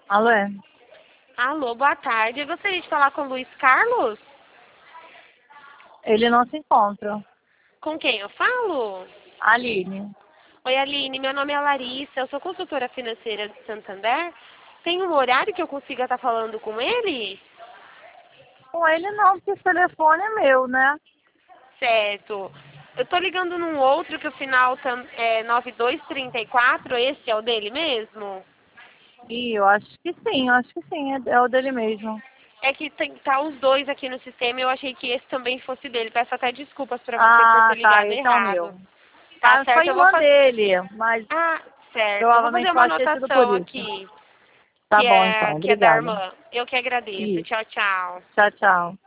Alô? Alô, boa tarde. Eu gostaria de falar com o Luiz Carlos? Ele não se encontra. Com quem eu falo? Aline. Oi, Aline. Meu nome é Larissa. Eu sou consultora financeira de Santander. Tem um horário que eu consiga estar falando com ele? Com ele não, porque esse telefone é meu, né? Certo. Eu tô ligando num outro que o final é 9234. Esse é o dele mesmo? E eu acho que sim, é o dele mesmo. É que tá os dois aqui no sistema e eu achei que esse também fosse dele. Peço até desculpas pra você por Ah, ter tá, ligado esse é o meu. errado. Tá Tá, foi certo, eu vou irmã fazer. dele, mas Ah, certo. Eu vou fazer provavelmente uma pode ter sido por anotação isso. aqui, Tá bom, então. que é da Obrigada. irmã. Eu que agradeço. Isso. Tchau, tchau. Tchau, tchau.